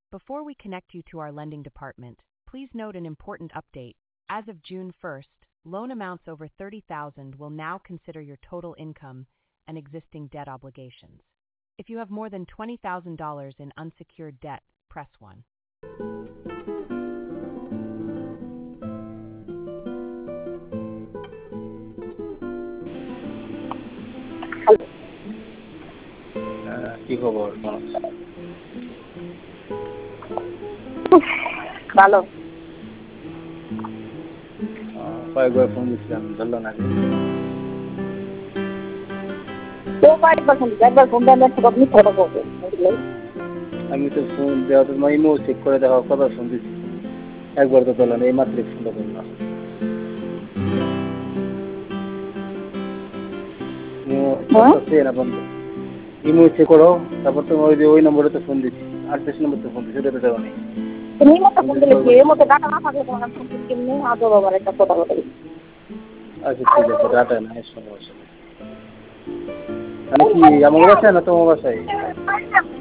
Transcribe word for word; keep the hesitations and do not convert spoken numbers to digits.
Before we connect you to our lending department, please note an important update. As of June first, loan amounts over thirty thousand dollars will now consider your total income and existing debt obligations. If you have more than twenty thousand dollars in unsecured debt, press one. কি খবর? ভালো। কয়েকবার phone দিচ্ছিলাম, ধরলো না। আমি তো phone দেওয়া তো ইমো চেক করে দেখা কথা ফোন দিচ্ছি, একবার তো ধরলো না, এই মাত্র ফোনটা করলাম। ইমো চেক করো, তারপর তো ওই যে ওই নম্বরে তো ফোন দিচ্ছি, আটত্রিশ নম্বর তো ফোন দিচ্ছি, ওটা তো দেওয়া নেই। তুমি মতো ফোন দিলে কি এর মধ্যে ডাটা না থাকলে তোমার ফোন দিতে কেমনে আদো বাবার একটা কথা বলে। আচ্ছা ঠিক আছে, ডাটা না সমস্যা। আমি কি আমার বাসায় না তোমার বাসায়?